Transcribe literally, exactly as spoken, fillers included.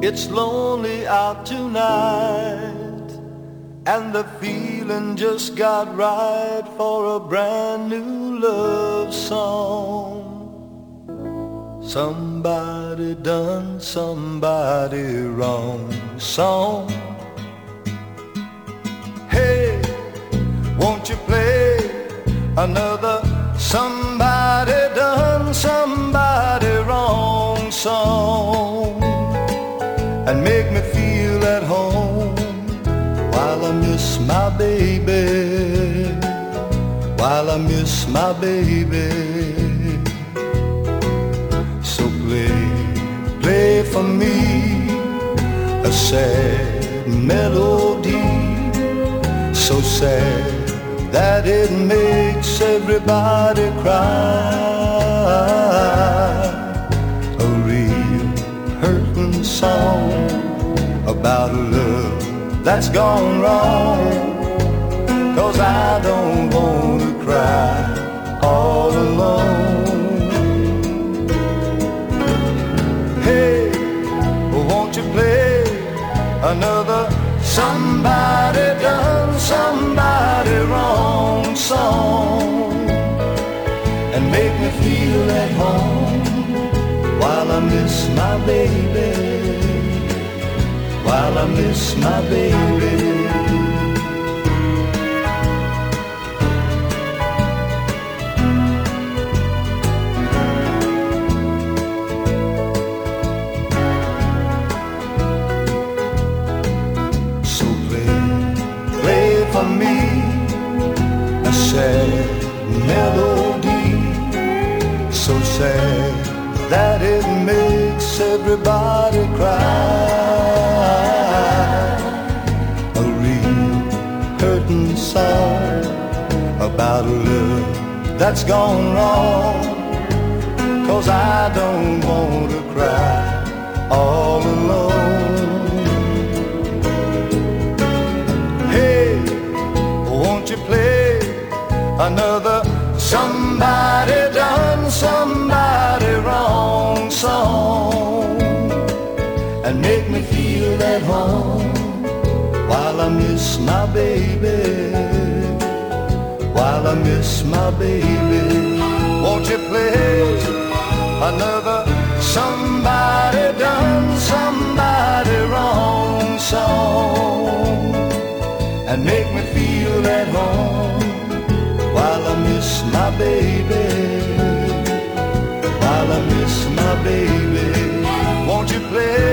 It's lonely out tonight, and the feeling just got right for a brand new love song. Somebody done somebody wrong song. Hey, won't you play another somebody done somebody wrong song, and make me feel at home while I miss my baby, while I miss my baby. So play, play for me a sad melody, so sad that it makes everybody cry. A real hurting song about a love that's gone wrong, 'cause I don't wanna cry all alone. Hey, won't you play another somebody done somebody wrong song, and make me feel at home while I miss my baby, while I miss my baby. So play, play for me a sad melody, so sad that it makes everybody cry. A real hurting song about a love that's gone wrong, 'cause I don't want to cry all alone. Hey, won't you play another somebody done somebody wrong song, and make me feel at home while I miss my baby, while I miss my baby. Won't you play another somebody done somebody wrong song, and make me feel at home while I miss my baby, while I miss my baby. Won't you play